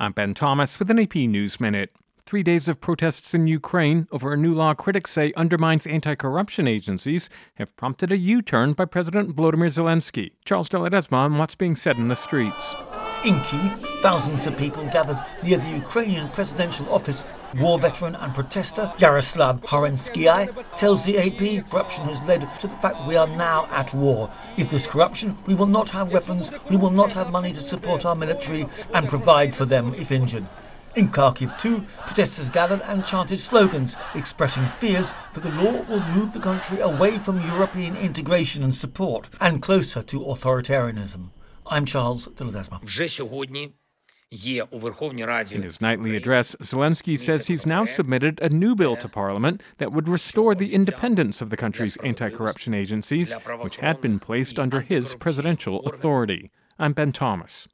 I'm Ben Thomas with an AP News Minute. 3 days of protests in Ukraine over a new law critics say undermines anti-corruption agencies have prompted a U-turn by President Volodymyr Zelensky. Charles de Ledesma on what's being said in the streets. In Kyiv, thousands of people gathered near the Ukrainian presidential office. War veteran and protester Yaroslav Horenskiy tells the AP corruption has led to the fact we are now at war. If there's corruption, we will not have weapons, we will not have money to support our military and provide for them if injured. In Kharkiv too, protesters gathered and chanted slogans expressing fears that the law will move the country away from European integration and support and closer to authoritarianism. I'm Charles de Ledesma. In his nightly address, Zelensky says he's now submitted a new bill to Parliament that would restore the independence of the country's anti-corruption agencies, which had been placed under his presidential authority. I'm Ben Thomas.